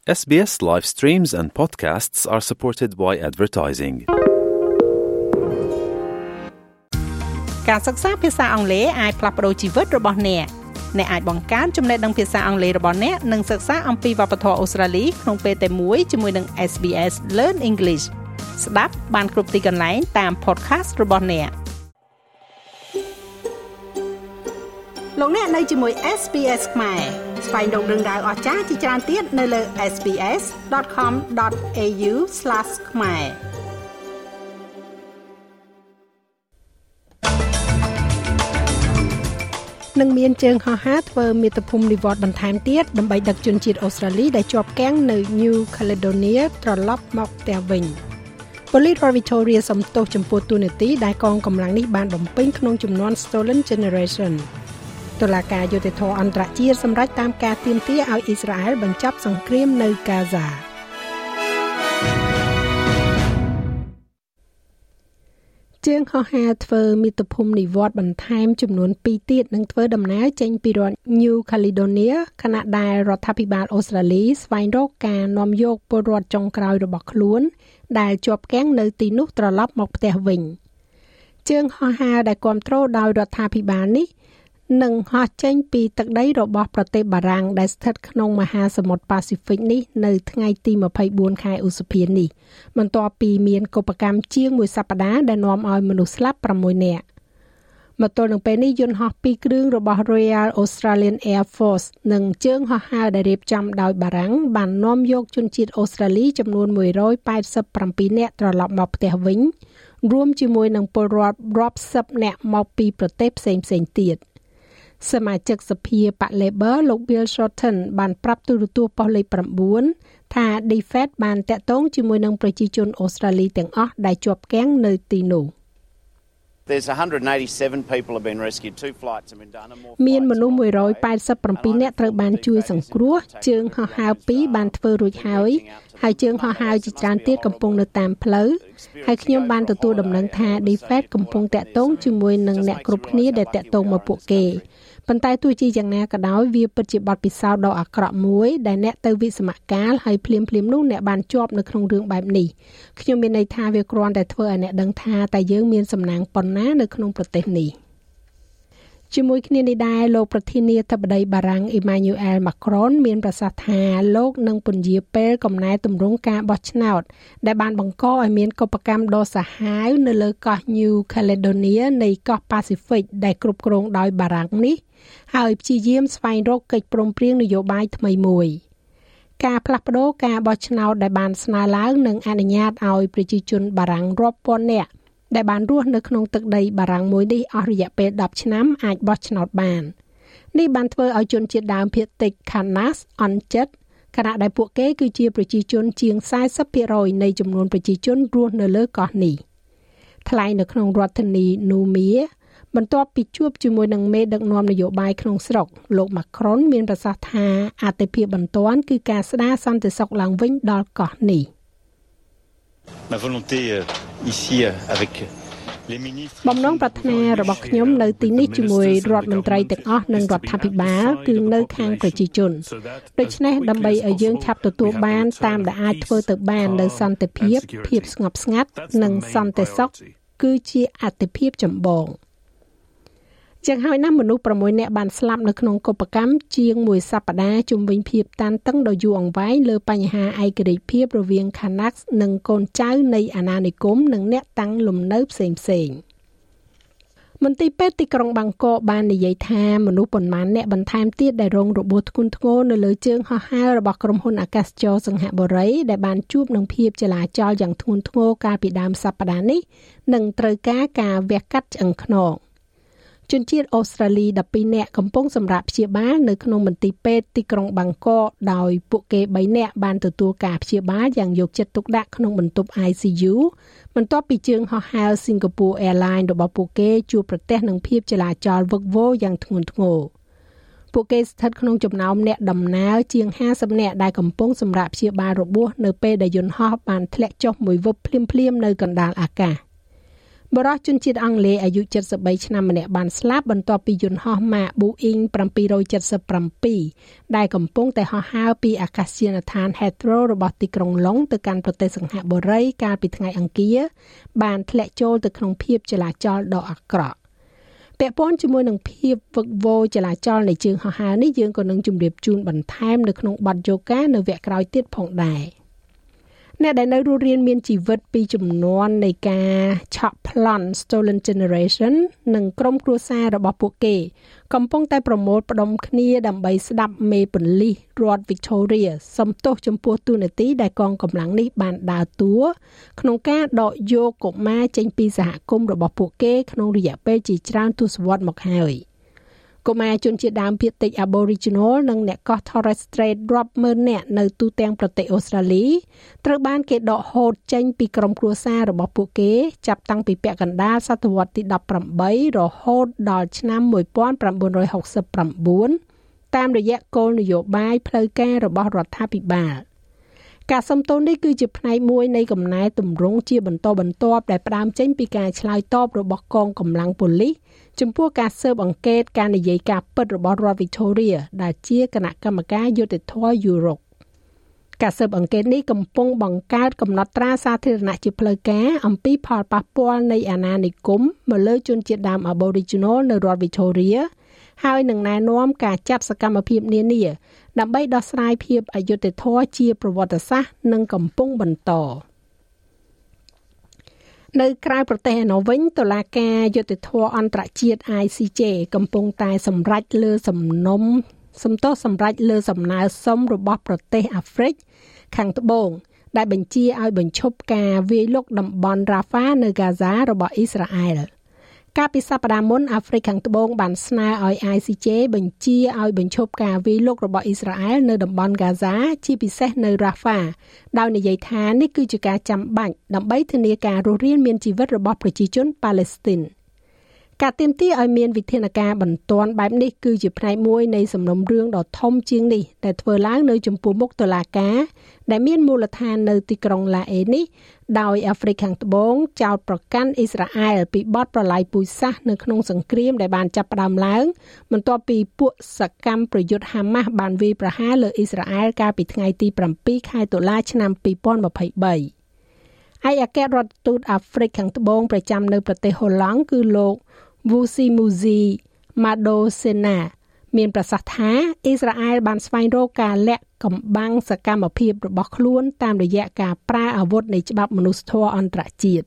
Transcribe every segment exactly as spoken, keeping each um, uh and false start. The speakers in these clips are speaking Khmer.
S B S live streams and podcasts are supported by advertising. ការសិក្សាភាសាអង់គ្លេសអាចផ្លាស់ប្ដូរជីវិតរបស់អ្នកអ្នកអាចបង្កើនចំណេះដឹងភាសាអង់គ្លេសរបស់អ្នកនិងសិក្សាអំពីវប្បធម៌អូស្ត្រាលីក្នុងពេលតែមួយជាមួយនឹង S B S Learn English ស្ដាប់បានគ្រប់ទីកន្លែងតាម podcast របស់អ្នកលោកអ្នកនៅជាមួយ S B S ខ្មែរស្វែងរកដឹងដៅអស្ចារ្យជាច្រើនទៀតនៅលើ s b s dot com dot a u slash ខ្មែរនឹងមានជើងហោះហើរធ្វើមាតុភូមិនិវត្តន៍បន្ថែមទៀតដើម្បីដឹកជនជាតិអូស្ត្រាលីដែលជាប់គាំងនៅ New Caledonia ត្រឡប់មកផ្ទះវិញប៉ូលីសរដ្ឋ Victoria សំទោសចំពោះទូនាទីដែលកងកម្លាំងនេះបានបំពេញក្នុងចំនួន Stolen Generation តុលាការយុត្តិធម៌អន្តរជាតិសម្រេចតាមការទាមទារឲ្យអ៊ីស្រាអែលបញ្ចប់សង្គ្រាមនៅកាហ្សាជើងហោះហើរធ្វើមាតុភូមិនិវត្តន៍បន្ថែមចំនួនពីរទៀតនឹងធ្វើដំណើរចេញពីរដ្ឋ New Caledonia ខណៈដែលរដ្ឋាភិបាលអូស្ត្រាលីស្វែងរកការនាំយកពលរដ្ឋចុងក្រោយរបស់ខ្លួនដែលជាប់គាំងនៅទីនោះត្រឡប់មកផ្ទះវិញជើងហោះហើរដែលគាំទ្រដោយរដ្ឋាភិបាលនេះនឹងហោះចេញពីទឹកដីរបស់ប្រទេសបារាំងដែលស្ថិតក្នុងមហាសមុទ្រប៉ាស៊ីហ្វិកនេះនៅថ្ងៃទីម្ភៃបួនខែឧសភានេះបន្ទាប់ពីមានកុបកម្មជាងមួយសប្តាហ៍ដែលនាំឲ្យមនុស្សស្លាប់ប្រាំមួយនាក់មកទល់នឹងពេលនេះយន្តហោះពីរគ្រឿងរបស់ Royal Australian Air Force និងជើងហោះហើរដែលរៀបចំដោយបារាំងបាននាំយកជនជាតិអូស្ត្រាលីចំនួនមួយរយប៉ែតសិបប្រាំពីរនាក់ត្រឡប់មកផ្ទះវិញរួមជាមួយនឹងពលរដ្ឋរាប់សិបនាក់មកពីប្រទេសផ្សេងៗទៀតសមាជិកសភាបក Labor លោក Bill Shorten បានប្រាប់ទូរទស្សន៍ប៉ុស្តិ៍លេខ៩ថា D F A T បានតាក់ទងជាមួយនឹងប្រជាជនអូស្ត្រាលីទាំងអស់ដែលជាប់គាំងនៅទីនោះ There's one hundred eighty-seven people have been rescued. Two flights have been done and more. មានមនុស្សមួយរយប៉ែតសិបប្រាំពីរនាក់ត្រូវបានជួយសង្គ្រោះជើងហោះហើរពីរបានធ្វើរួចហើយហើយជើងហោះហើរជាច្រើនទៀតកំពុងនៅតាមផ្លូវហើយខ្ញុំបានទទួលដំណឹងថា D F A T កំពុងតាក់ទងជាមួយនឹងអ្នកគ្រប់គ្នាដែលតាក់ទងមកពួកគេប៉ុន្តែទោះជាយ៉ាងណាក៏ដោយវាពិតជាបទពិសោធន៍ដ៏អាក្រក់មួយដែលអ្នកទៅវិស្សមកាលហើយភ្លាមភ្លាមនោះអ្នកបានជាប់នៅក្នុងរឿងបែបនេះខ្ញុំមានន័យថាវាគ្រាន់តែធ្វើឲ្យអ្នកដឹងថាតែយើងមានសំណាងប៉ុណ្ណានៅក្នុងប្រទេសនេះជាមួយគ្នានេះដែរលោកប្រធានាធិបតីបារាំង Emmanuel Macron មានប្រសាសន៍ថាលោកនឹងពន្យាពេលកំណែទម្រង់ការបោះឆ្នោតដែលបានបង្កឲ្យមានកុបកម្មដ៏សាហាវនៅលើកោះ New Caledonia នៃកោះ Pacific ដែលគ្រប់គ្រងដោយបារាំងនេះហើយព្យាយាមស្វែងរកកិច្ចព្រមព្រៀងនយោបាយថ្មីមួយការផ្លាស់ប្ដូរការបោះឆ្នោតដែលបានស្នើឡើងនឹងអនុញ្ញាតឲ្យប្រជាជនបារាំងរាប់ពាន់នាក់ដែលបានរស់នៅក្នុងទឹកដីបារាំងមួយនេះអស់រយៈពេលដប់ឆ្នាំអាចបោះឆ្នោតបាននេះបានធ្វើឲ្យជនជាតិដើមភាគតិច Kanas អន់ចិត្តខណៈដែលពួកគេគឺជាប្រជាជនជាង สี่สิบเปอร์เซ็นต์ នៃចំនួនប្រជាជនរស់នៅលើកោះនេះថ្លែងនៅក្នុងរដ្ឋធានី Noumea បន្ទាប់ពីជួបជាមួយនឹងមេដឹកនាំនយោបាយក្នុងស្រុកលោក Macron មានប្រសាសន៍ថាអត្ថប្រយោជន៍បន្ទាន់គឺការស្ដារសន្តិសុខឡើងវិញដល់កោះនេះ Ma volonté ici avec les ministres បំណងប្រាថ្នារបស់ខ្ញុំនៅទីនេះជាមួយរដ្ឋមន្ត្រីទាំងអស់និងរដ្ឋាភិបាលគឺនៅខាងប្រជាជនដូច្នេះដើម្បីឲ្យយើងឆាប់ទទួលបានតាមដែលអាចធ្វើទៅបាននៅសន្តិភាពភាពស្ងប់ស្ងាត់និងសន្តិសុខគឺជាអត្ថប្រយោជន៍ចម្បងជាងហើយណាស់មនុស្សប្រាំមួយនាក់បានស្លាប់នៅក្នុងកុបកម្មជាងមួយសប្តាហ៍ជុំវិញភាពតានតឹងដ៏យូរអង្វែងលើបញ្ហាឯករាជ្យភាពរវាង Kanak និងកូនចៅនៃអាណានិគមនិងអ្នកតាំងលំនៅផ្សេងៗមន្ទីរពេទ្យទីក្រុងបាងកកបាននិយាយថាមនុស្សប៉ុន្មានអ្នកបន្ថែមទៀតដែលរងរបួសធ្ងន់ធ្ងរនៅលើជើងហោះហើររបស់ក្រុមហ៊ុនអាកាសចរសង្ហបុរីដែលបានជួបនឹងភាពចលាចលយ៉ាងធ្ងន់ធ្ងរកាលពីដើមសប្តាហ៍នេះនឹងត្រូវការការវះកាត់ឆ្អឹងខ្នងជនជាតិអូស្ត្រាលីដប់ពីរនាក់កំពុងសម្រាប់ព្យាបាលនៅក្នុងមន្ទីរពេទ្យទីក្រុងបាងកកដោយពួកគេបីនាក់បានទទួលការព្យាបាលយ៉ាងយកចិត្តទុកដាក់ក្នុងបន្ទប់ I C U បន្ទាប់ពីជើងហោះហើរ Singapore Airlines របស់ពួកគេជួបប្រទះនឹងភាពចលាចលវឹកវរយ៉ាងធ្ងន់ធ្ងរពួកគេស្ថិតក្នុងចំណោមអ្នកដំណើរជាងห้าสิบនាក់ដែលកំពុងសម្រាប់ព្យាបាលរបួសនៅពេលដែលយន្តហោះបានធ្លាក់ចុះមួយវឹបភ្លាមៗនៅកណ្ដាលអាកាសបរិសុទ្ធជនជាតិអង់គ្លេសអាយុเจ็ดสิบสามឆ្នាំម្នាក់បានស្លាប់បន្ទាប់ពីយន្តហោះម៉ាក Boeing seven seventy-seven ដែលកំពុងតែហោះហើរពីអាកាសយានដ្ឋាន Heathrow របស់ទីក្រុងឡុងទៅកាន់ប្រទេសសិង្ហបុរីកាលពីថ្ងៃអង្គារបានធ្លាក់ចូលទៅក្នុងភាពចលាចលដ៏អាក្រក់ពាក់ព័ន្ធជាមួយនឹងភាពវឹកវរចលាចលនៃជើងហោះហើរនេះយើងក៏នឹងជម្រាបជូនបន្ថែមនៅក្នុងបទយូហ្គានៅវគ្គក្រោយទៀតផងដែរអ្នកដែលនៅរស់រានមានជីវិតពីចំនួននៃការឆក់ប្លន់ Stolen Generation និងក្រុមគ្រួសាររបស់ពួកគេកំពុងតែប្រមូលផ្ដុំគ្នាដើម្បីស្ដាប់មេប៉ូលីសរដ្ឋ Victoria សំទោសចំពោះទូនាទីដែលកងកម្លាំងនេះបានដើរតួក្នុងការដកយកកុមារចេញពីសហគមន៍របស់ពួកគេក្នុងរយៈពេលជាច្រើនទសវត្សរ៍មកហើយកុមារជនជាតិដើមភាគតិច Aboriginal និងអ្នកកោះ Torres Strait រាប់ម៉ឺននាក់នៅទូទាំងប្រទេសអូស្ត្រាលីត្រូវបានគេដកហូតចេញពីក្រុមគ្រួសាររបស់ពួកគេចាប់តាំងពីពាក់កណ្ដាលសតវត្សទីដប់ប្រាំបីរហូតដល់ឆ្នាំnineteen sixty-nineតាមរយៈគោលនយោបាយផ្លូវការរបស់រដ្ឋាភិបាលការសំទោសនេះគឺជាផ្នែកមួយនៃកំណែទម្រង់ជាបន្តបន្ទាប់ដែលផ្ដើមចេញពីការឆ្លើយតបរបស់កងកម្លាំងប៉ូលីសចំពោះការស៊ើបអង្កេតការនិយាយការពិតរបស់រដ្ឋ Victoria ដែលជាគណៈកម្មការយុត្តិធម៌ Europe ការស៊ើបអង្កេតនេះកំពុងបង្កើតកំណត់ត្រាសាធារណៈជាផ្លូវការអំពីផលប៉ះពាល់នៃអាណានិគមមកលើជនជាតិដើម Aboriginal នៅរដ្ឋ Victoria ហើយនឹងណែនាំការចាត់សកម្មភាពនានាដើម្បីដោះស្រាយភាពអយុត្តិធម៌ជាប្រវត្តិសាស្ត្រនិងកំពុងបន្តនៅក្រៅប្រទេសឯណោះវិញតុលាការយុត្តិធម៌អន្តរជាតិ I C J កំពុងតែសម្រេចលើសំណុំសំទោសសម្រេចលើសំណើសុំរបស់ប្រទេសអាហ្វ្រិកខាងត្បូងដែលបញ្ជាឲ្យបញ្ឈប់ការវាយលុកតំបន់ Rafah នៅ Gaza របស់អ៊ីស្រាអែលកាលពីសប្តាហ៍មុនអាហ្វ្រិកខាងត្បូងបានស្នើឲ្យ I C J បញ្ជាឲ្យបញ្ឈប់ការវាយលុករបស់អ៊ីស្រាអែលនៅតំបន់ Gaza ជាពិសេសនៅ Rafah ដោយនិយាយថានេះគឺជាការចាំបាច់ដើម្បីធានាការរស់រានមានជីវិតរបស់ប្រជាជនប៉ាឡេស្ទីនការទាមទារឲ្យមានវិធានការបន្ទាន់បែបនេះគឺជាផ្នែកមួយនៃសំណុំរឿងដ៏ធំជាងនេះដែលធ្វើឡើងនៅចំពោះមុខតុលាការដែលមានមូលដ្ឋាននៅទីក្រុងឡាអេនេះដោយអាហ្វ្រិកខាងត្បូងចោទប្រកាន់អ៊ីស្រាអែលពីបទប្រល័យពូជសាសន៍នៅក្នុងសង្គ្រាមដែលបានចាប់ផ្ដើមឡើងបន្ទាប់ពីពួកសកម្មប្រយុទ្ធហាម៉ាស់បានវាយប្រហារលើអ៊ីស្រាអែលកាលពីថ្ងៃទីsevenខែតុលាឆ្នាំtwenty twenty-threeឯកអគ្គរដ្ឋទូតអាហ្វ្រិកខាងត្បូងប្រចាំនៅប្រទេសហូឡង់គឺលោក Vusimuzi Madosena មានប្រសាសន៍ថាអ៊ីស្រាអែលបានស្វែងរកការលាក់កំបាំងសកម្មភាពរបស់ខ្លួនតាមរយៈការប្រើអាវុធនៃច្បាប់មនុស្សធម៌អន្តរជាតិ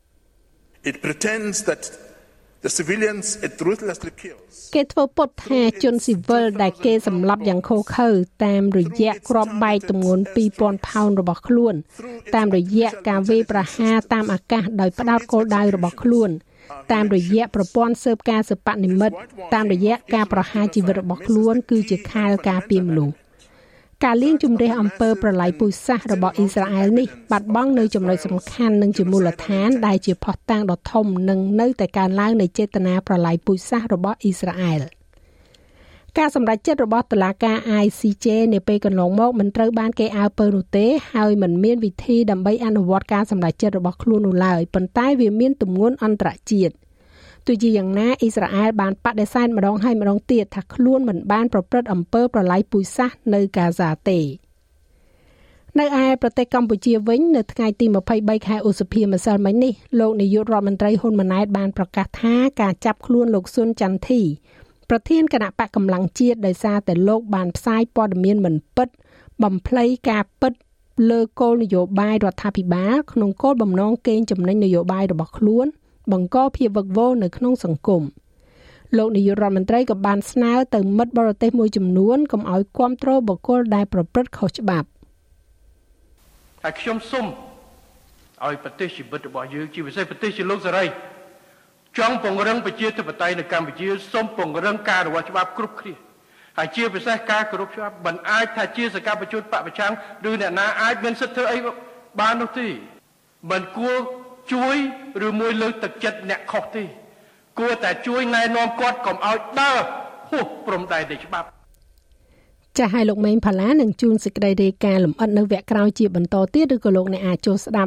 It pretends that the civilians it ruthlessly kills គេធ្វើពុតថាជនស៊ីវិលដែលគេសម្លាប់យ៉ាងឃោរឃៅតាមរយៈគ្រាប់បែកទម្ងន់two thousandផោនរបស់ខ្លួនតាមរយៈការវាយប្រហារតាមអាកាសដោយផ្ដោតគោលដៅរបស់ខ្លួនតាមរយៈប្រព័ន្ធស៊ើបការសិប្បនិម្មិតតាមរយៈការប្រហារជីវិតរបស់ខ្លួនគឺជាខែលការពារមនុស្សការលាងជម្រះអំពើប្រល័យពូជសាសន៍របស់អ៊ីស្រាអែលនេះបាត់បង់នៅចំណុចសំខាន់និងជាមូលដ្ឋានដែលជាភស្តុតាងដ៏ធំនិងនៅតែកើនឡើងនៃចេតនាប្រល័យពូជសាសន៍របស់អ៊ីស្រាអែលការសម្រេចចិត្តរបស់តុលាការ I C J នាពេលកន្លងមកមិនត្រូវបានគេអើពើនោះទេហើយមិនមានវិធីដើម្បីអនុវត្តការសម្រេចចិត្តរបស់ខ្លួននោះឡើយប៉ុន្តែវាមានទម្ងន់អន្តរជាតិទោះជាយ៉ាងណាអ៊ីស្រាអែលបានបដិសេធម្ដងហើយម្ដងទៀតថាខ្លួនមិនបានប្រព្រឹត្តអំពើប្រល័យពូជសាសន៍នៅកាហ្សាទេនៅឯប្រទេសកម្ពុជាវិញនៅថ្ងៃទីtwenty-threeខែឧសភាម្សិលមិញនេះលោកនាយករដ្ឋមន្ត្រីហ៊ុនម៉ាណែតបានប្រកាសថាការចាប់ខ្លួនលោកស៊ុនចន្ទធីប្រធានគណៈបកកម្លាំងជាតិដោយសារតែលោកបានផ្សាយព័ត៌មានមិនពិតបំភ្លៃការពិតលើគោលនយោបាយរដ្ឋាភិបាលក្នុងគោលបំណងកេងចំណេញនយោបាយរបស់ខ្លួនបង្កភាពវឹកវរនៅក្នុងសង្គមលោកនាយករដ្ឋមន្ត្រីក៏បានស្នើទៅមិត្តបរទេសមួយចំនួនកុំឲ្យគាំទ្របុគ្គលដែលប្រព្រឹត្តខុសច្បាប់ហើយខ្ញុំសូមឲ្យប្រទេសជីវិតរបស់យើងជាពិសេសប្រទេសជាលោកសេរីចង់ពង្រឹងប្រជាធិបតេយ្យនៅកម្ពុជាសូមពង្រឹងការអនុវត្តច្បាប់គ្រប់គ្នាហើយជាពិសេសការគោរពច្បាប់មិនអាចថាជាសកម្មជនបពប្រឆាំងឬអ្នកណាអាចមានសិទ្ធិធ្វើអីបាននោះទេមិនគួរជួយឬមួយលើកទឹកចិត្តអ្នកខុសទេគួរតែជួយណែនាំគាត់កុំឲ្យដើរហួសព្រំដែននៃច្បាប់ចាស់ឲ្យលោកមេងផាឡានឹងជួនសេចក្តីរាយការណ៍លម្អិតនៅវគ្គក្រោយជាបន្តទៀតឬក៏លោកអ្នកអាចចូលស្ដាប់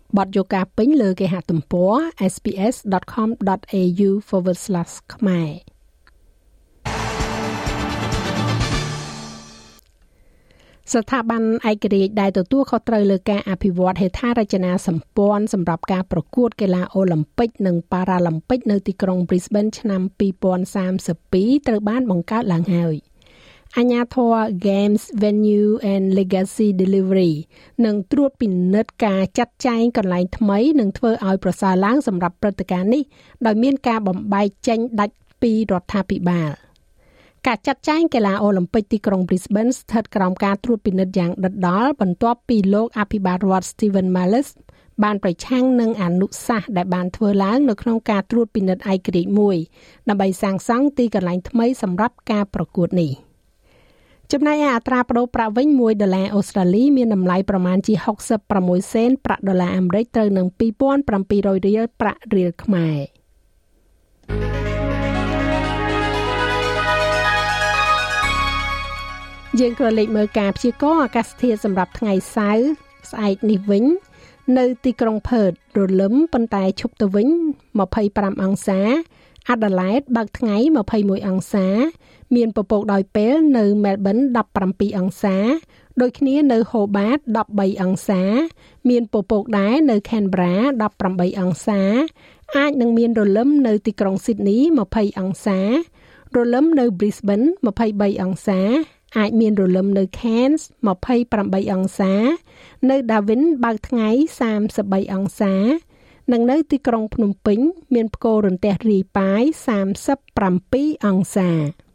បទយកការពេញលើគេហទំព័រ s b s dot com dot a u forward slash ខ្មែរស្ថាប័នឯករាជ្យដែលទទួលខុសត្រូវលើការអភិវឌ្ឍហេដ្ឋារចនាសម្ព័ន្ធសម្រាប់ការប្រកួតកីឡាអូឡ িম্প ិកនិងប៉ារ៉ាឡ িম্প ិកនៅទីក្រុង Brisbane ឆ្នាំtwenty thirty-twoត្រូវបានបង្កើតឡើងហើយអាជ្ញាធរ Games Venue and Legacy Delivery នឹងត្រួតពិនិត្យការចាត់ចែងកន្លែងថ្មីនិងធ្វើឲ្យប្រសើរឡើងសម្រាប់ព្រឹត្តិការណ៍នេះដោយមានការបំបែកចេញដាច់ពីរដ្ឋាភិបាលការចាត់ចែងកីឡាអូឡ িম্প ិកទីក្រុង Brisbane ស្ថិតក្រោមការត្រួតពិនិត្យយ៉ាងដិតដល់បន្ទាប់ពីលោកអភិបាលរដ្ឋ Stephen Marlis បានប្រឆាំងនឹងអនុសាសន៍ដែលបានធ្វើឡើងនៅក្នុងការត្រួតពិនិត្យឯករាជ្យមួយដើម្បីសាងសង់ទីកន្លែងថ្មីសម្រាប់ការប្រកួតនេះចំណែកឯអត្រាប្តូរប្រាក់វិញoneដុល្លារអូស្ត្រាលីមានតម្លៃប្រមាណជាsixty-sixសេនប្រាក់ដុល្លារអាមេរិកត្រូវនឹងtwo thousand seven hundredរៀលប្រាក់រៀលខ្មែរយើងក៏លេខមើលការព្យាករណ៍អាកាសធាតុសម្រាប់ថ្ងៃសៅរ៍ស្អែកនេះវិញនៅទីក្រុងផឺតរលឹមប៉ុន្តែឈប់ទៅវិញtwenty-fiveអង្សាអាដាលេដបើកថ្ងៃtwenty-oneអង្សាមានពពកដោយពេលនៅមែលប៊នseventeenអង្សាដូចគ្នានៅហូបាតthirteenអង្សាមានពពកដែរនៅខេនប៊ែរ៉ាeighteenអង្សាអាចនឹងមានរលឹមនៅទីក្រុងស៊ីដនីtwentyអង្សារលឹមនៅ Brisbane twenty-threeអង្សាអាចមានរលឹមនៅ Cairns twenty-eightអង្សានៅ Darwin បើកថ្ងៃthirty-threeអង្សានិងនៅទីក្រុងភ្នំពេញមានផ្គររន្ទះរាយប៉ាយthirty-sevenអង្សា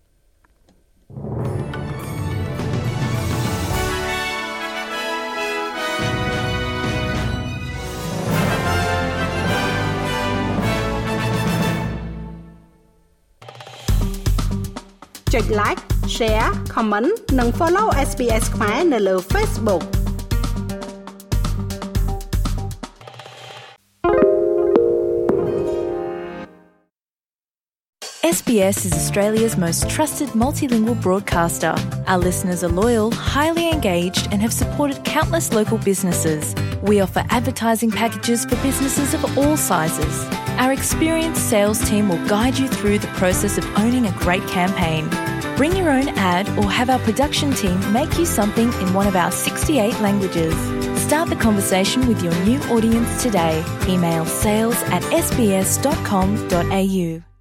ចុច like share comment និង follow เอส บี เอส ខ្មែរនៅលើ Facebook S B S is Australia's most trusted multilingual broadcaster. Our listeners are loyal, highly engaged, and have supported countless local businesses. We offer advertising packages for businesses of all sizes. Our experienced sales team will guide you through the process of owning a great campaign. Bring your own ad or have our production team make you something in one of our sixty-eight languages. Start the conversation with your new audience today. Email sales at s b s dot com dot a u.